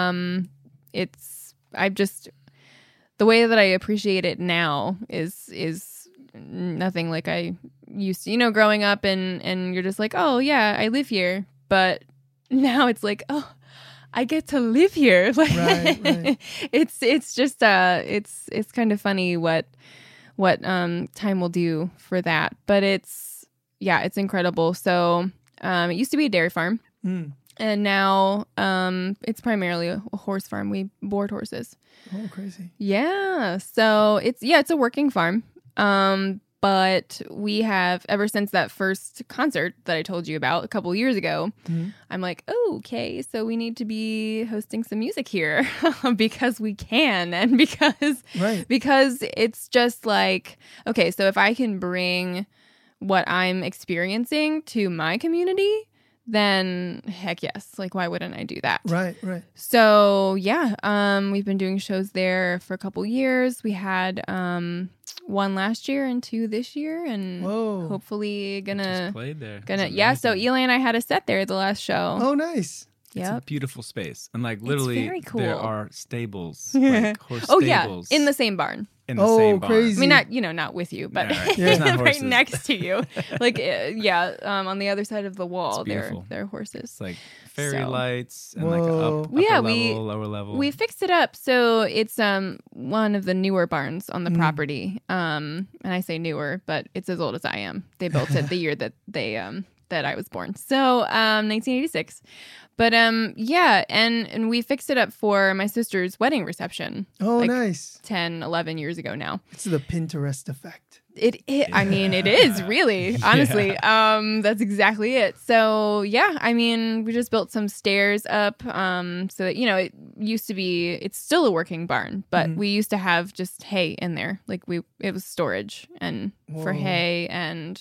the way that I appreciate it now is nothing like I used to, growing up and you're just like, oh yeah, I live here. But now it's like, oh, I get to live here. Like, right. It's just it's kind of funny what time will do for that. But it's incredible. So it used to be a dairy farm. And now it's primarily a horse farm. We board horses. Oh, crazy. Yeah. So it's a working farm. But we have, ever since that first concert that I told you about a couple of years ago, I'm like, oh, okay, so we need to be hosting some music here because we can. And because it's just like, okay, so if I can bring what I'm experiencing to my community, then heck yes. Like, why wouldn't I do that? Right. So yeah, we've been doing shows there for a couple years. We had one last year and two this year, and hopefully just played there. So Eli and I had a set there the last show. Oh, nice. It's a beautiful space, and like literally very cool. there are stables, like horse stables. In the same barn. in the same barn. crazy. I mean, not with you, but Right. Yeah, it's not right horses. next to you. Like, on the other side of the wall, It's beautiful. they're horses. It's like fairy So- lights and Whoa. like upper level, lower level. We fixed it up, so it's one of the newer barns on the property. And I say newer, but it's as old as I am. They built it the year that they that I was born. So 1986. But and we fixed it up for my sister's wedding reception. Oh, like nice. 10, 11 years ago now. It's the Pinterest effect. I mean, it is really, honestly. That's exactly it. So yeah, I mean, we just built some stairs up, so that, it used to be, it's still a working barn, but we used to have just hay in there. Like it was storage and for hay. And,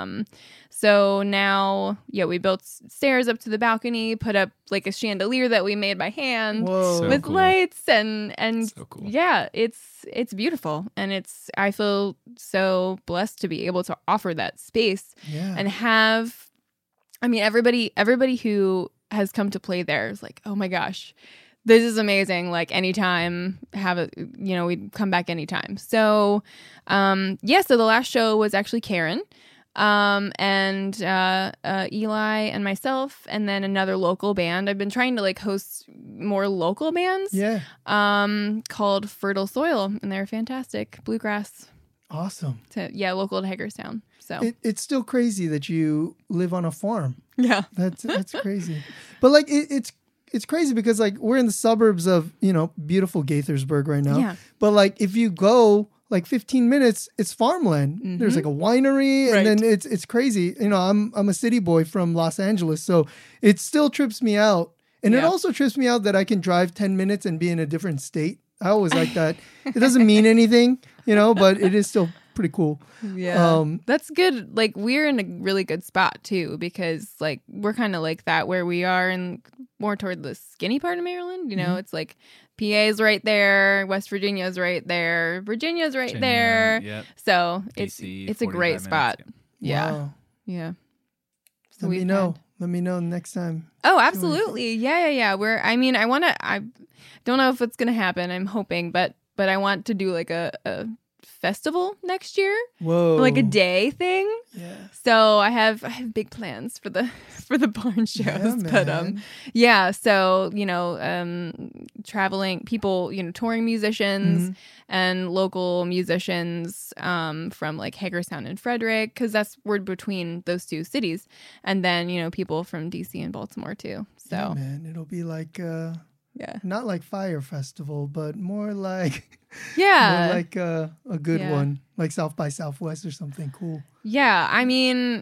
so now, we built stairs up to the balcony, put up like a chandelier that we made by hand Whoa. with cool. lights and So cool. yeah, it's beautiful. And I feel so blessed to be able to offer that space Yeah. and have, I mean, everybody who has come to play there is like, oh my gosh, this is amazing. Like anytime, we'd come back anytime. So, so the last show was actually Karen, and Eli and myself, and then another local band. I've been trying to like host more local bands, Yeah. called Fertile Soil, and they're fantastic bluegrass. Awesome. Local to Hagerstown. So It's still crazy that you live on a farm. yeah. That's crazy. But like it's crazy because like we're in the suburbs of, beautiful Gaithersburg right now. Yeah. But like if you go like 15 minutes, it's farmland. There's like a winery Right. and then it's crazy. I'm a city boy from Los Angeles, so it still trips me out. And it Yeah. also trips me out that I can drive 10 minutes and be in a different state. I always like that. It doesn't mean anything, but it is still pretty cool. Yeah. That's good. Like we're in a really good spot too, because like we're kind of like that where we are in more toward the skinny part of Maryland. It's like PA's right there, West Virginia's right there, Virginia's right Virginia, there. yep. So DC, it's a great 45 spot. minutes, Yeah. Wow. Yeah. Let me know. Let me know next time. Oh, absolutely. Yeah. I don't know if it's going to happen. I'm hoping, but I want to do like a festival next year, Whoa. like a day thing. Yeah. So I have big plans for the barn shows, Yeah, but so traveling people, touring musicians and local musicians from like Hagerstown and Frederick, because we're between those two cities, and then people from DC and Baltimore too. So Yeah, man, it'll be like yeah, not like Fire Festival, but more like yeah, more like a good Yeah. one, like South by Southwest or something cool. yeah. I mean,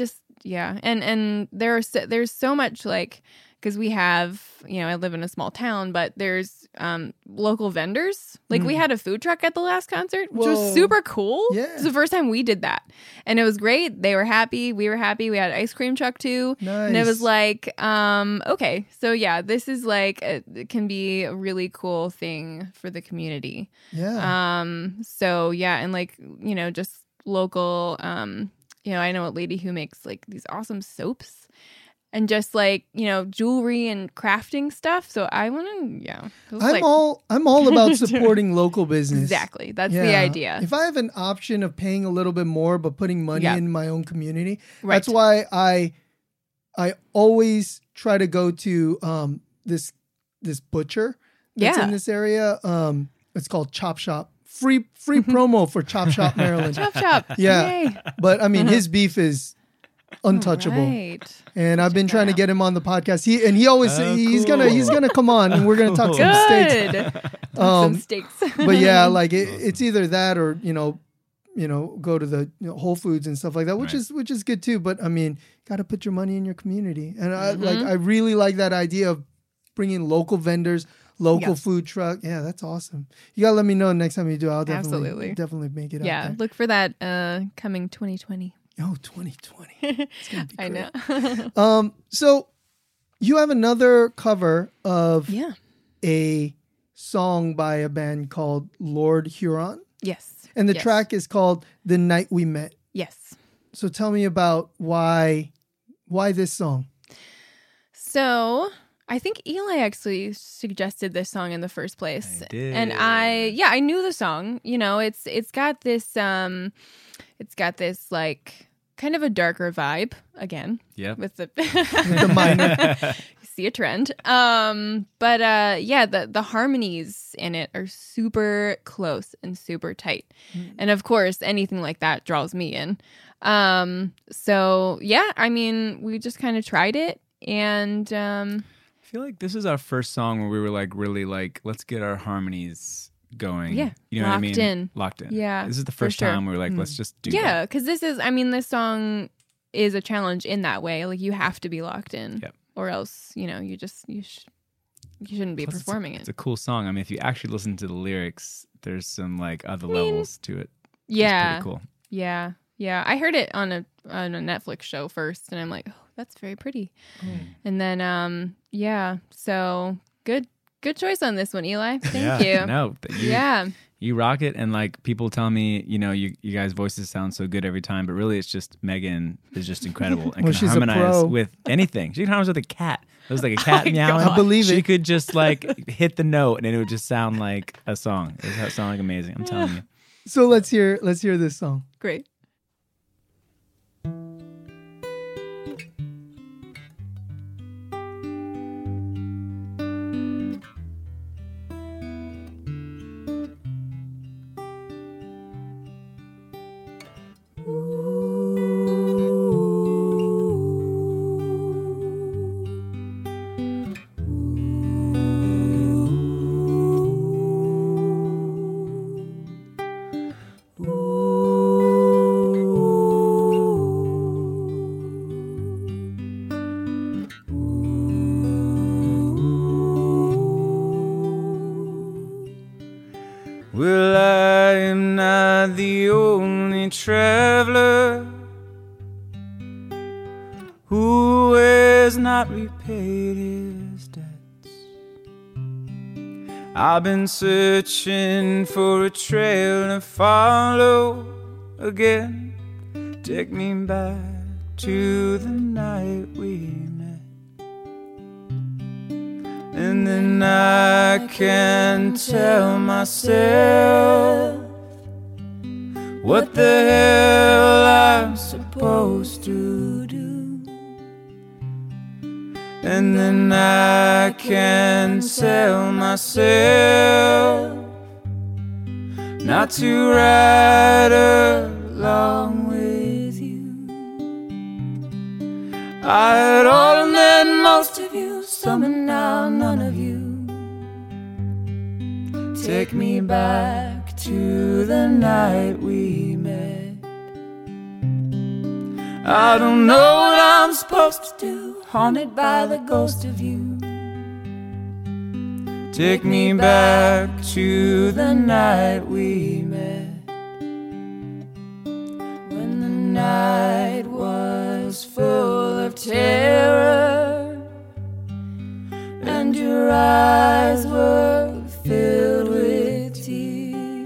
and there's so much like, because we have, I live in a small town, but there's local vendors. Like we had a food truck at the last concert, which Whoa. was super cool. Yeah. It's the first time we did that. And it was great. They were happy. We were happy. We had an ice cream truck too. Nice. And it was like, okay, so yeah, this is like, it can be a really cool thing for the community. Yeah. So yeah, and like, just local, I know a lady who makes like these awesome soaps and just like, jewelry and crafting stuff. So I want to, I'm all about supporting local business. exactly. That's the Yeah. idea. If I have an option of paying a little bit more but putting money Yeah. in my own community, Right. that's why I always try to go to this butcher that's Yeah. in this area. It's called Chop Shop. Free promo for Chop Shop Maryland. Chop shop. Yeah. Yay. But I mean, his beef is untouchable. Right. And I've been trying to out. get him on the podcast. He always he's cool. gonna come on and we're gonna talk some steaks. Good. Some steaks. But yeah, like it's either that or go to the Whole Foods and stuff like that, which is good too. But I mean, got to put your money in your community, and I really like that idea of bringing local vendors, local food truck. Yeah, that's awesome. You gotta let me know next time you do. I'll Absolutely. definitely make it. Yeah. out there. Look for that coming 2020. Oh, 2020. It's gonna be I great. know. So you have another cover of Yeah. a song by a band called Lord Huron. Yes. And the Yes. track is called The Night We Met. Yes. So tell me about why this song? So I think Eli actually suggested this song in the first place. I did. And I knew the song. You know, it's got this like kind of a darker vibe again. Yep. With the The minor. You see a trend. But yeah, the harmonies in it are super close and super tight. And of course, anything like that draws me in. So yeah, I mean, we just kind of tried it, and I feel like this is our first song where we were like really like, let's get our harmonies going. Yeah, you know what I mean? locked in. Locked in. Yeah, this is the for first sure. time we were like, let's just do yeah, that. because this song is a challenge in that way. Like you have to be locked in, Yep. or else you shouldn't be Plus, performing it's it. a cool song. I mean, if you actually listen to the lyrics, there's some like other levels to it. Yeah, It's pretty cool. yeah. I heard it on a Netflix show first, and I'm like, oh, that's very pretty. And then yeah, so good choice on this one, Eli. Thank you. No, Yeah. you rock it, and like people tell me, you know, you guys' voices sound so good every time, but really it's just Megan is just incredible and Well, can she's a harmonize pro. with anything. She can harmonize with a cat. It was like a cat meowing. I believe She it. could just like hit the note and it would just sound like a song. It would sound like amazing. I'm telling you. So let's hear this song. Great. Well, I am not the only traveler who has not repaid his debts. I've been searching for a trail to follow again. Take me back to the night we met. And then I can tell myself what the hell I'm supposed to do. And then I can tell myself not to ride along with you. I had all and then most of you, some and now none of you. Take me back to the night we met. I don't know what I'm supposed to do, haunted by the ghost of you. Take me back to the night we met, when the night was full of terror and your eyes were filled with tears,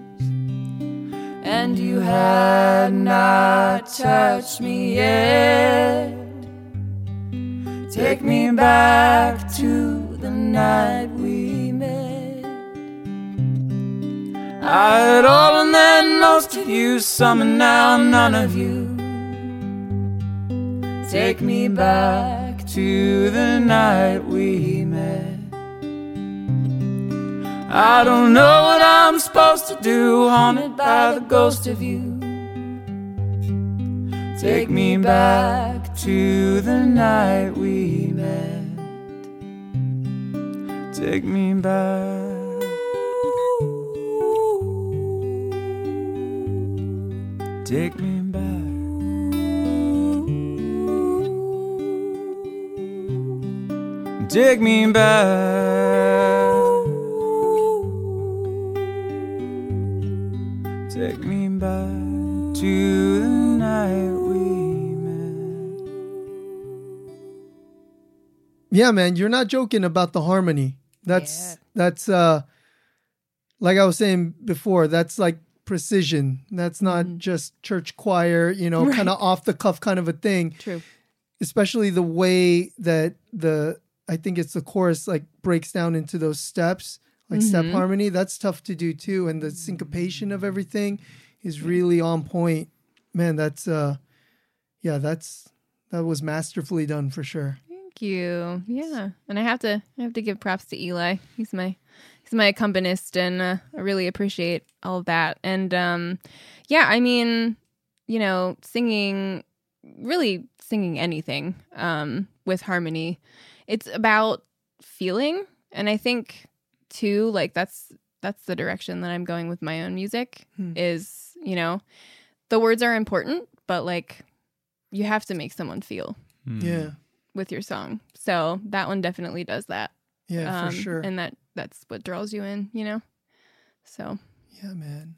and you had not touched me yet. Take me back to the night we met. I had all and then most of you, some and now none of you. Take me back to the night we met. I don't know what I'm supposed to do, haunted by the ghost of you. Take me back to the night we met. Take me back. Take me back. Take me back. Take me back to the night we met. Yeah, man, you're not joking about the harmony. That's like I was saying before, that's like precision. That's not just church choir, you know, kind of off the cuff kind of a thing. True. Especially the way that the I think it's the chorus like breaks down into those steps, like step harmony. That's tough to do too. And the syncopation of everything is really on point. Man, that's that was masterfully done for sure. Thank you. Yeah. And I have to give props to Eli. He's my accompanist, and I really appreciate all of that. And I mean, singing anything with harmony, it's about feeling. And I think too, like that's the direction that I'm going with my own music is, the words are important, but like you have to make someone feel with your song. So that one definitely does that. Yeah, for sure. And that's what draws you in, So yeah, man.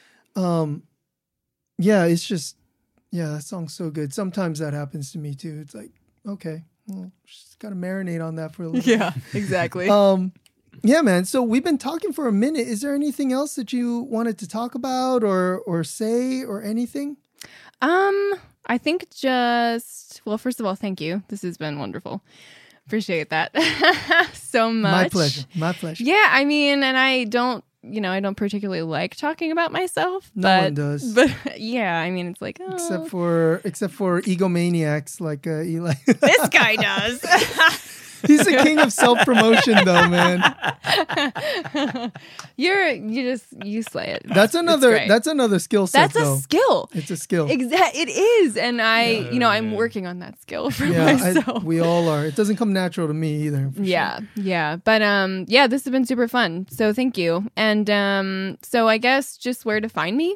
It's just that song's so good. Sometimes that happens to me too. It's like, okay, well, just gotta marinate on that for a little bit. Yeah, exactly. Yeah, man. So we've been talking for a minute. Is there anything else that you wanted to talk about or say or anything? I think first of all, thank you. This has been wonderful. Appreciate that so much. My pleasure. Yeah, I mean, and I don't particularly like talking about myself. No one does. But yeah, I mean, it's like, oh. Except for egomaniacs like Eli. This guy does. He's the king of self-promotion, though, man. You slay it. That's another skill set. That's a skill. It's a skill. It is, and I'm working on that skill for myself. We all are. It doesn't come natural to me either. Yeah, sure. Yeah. But this has been super fun. So thank you. And so I guess just where to find me.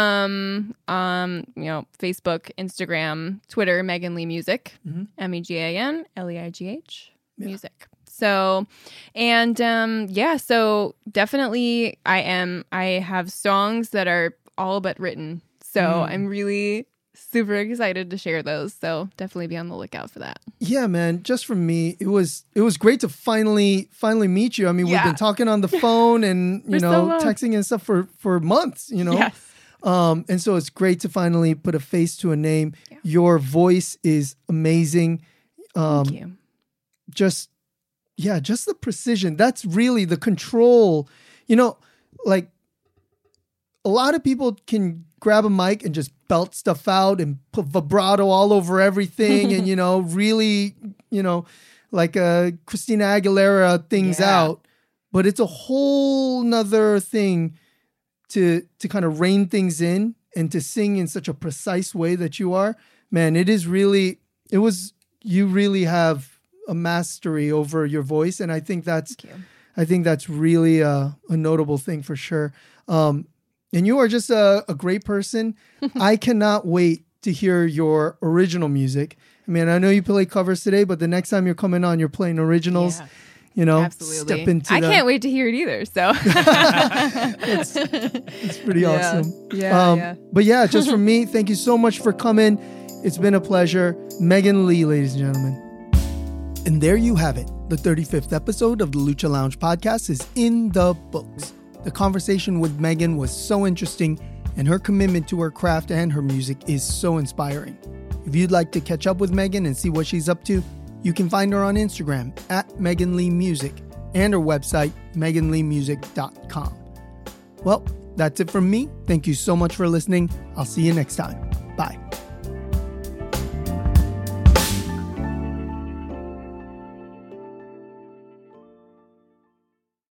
Facebook, Instagram, Twitter, Megan Lee Music, MEGANLEIGH. Music. So, and so definitely I have songs that are all but written. So I'm really super excited to share those. So definitely be on the lookout for that. Yeah, man. Just from me, it was great to finally meet you. I mean, we've been talking on the phone and, texting and stuff for months, Yes. And so it's great to finally put a face to a name. Yeah. Your voice is amazing. Thank you. Just the precision. That's really the control. Like a lot of people can grab a mic and just belt stuff out and put vibrato all over everything and, really, like Christina Aguilera things out. But it's a whole nother thing to kind of rein things in and to sing in such a precise way that you are. Man, you really have a mastery over your voice, and I think that's really a notable thing for sure. And you are just a great person. I cannot wait to hear your original music. I mean, I know you play covers today, but the next time you're coming on, you're playing originals. Absolutely. Step into can't wait to hear it either. So it's pretty awesome. Yeah. But yeah, just from me, thank you so much for coming. It's been a pleasure. Megan Lee, ladies and gentlemen. And there you have it. The 35th episode of the Lucha Lounge podcast is in the books. The conversation with Megan was so interesting, and her commitment to her craft and her music is so inspiring. If you'd like to catch up with Megan and see what she's up to, you can find her on Instagram at Megan Lee Music and her website, meganleemusic.com. Well, that's it from me. Thank you so much for listening. I'll see you next time.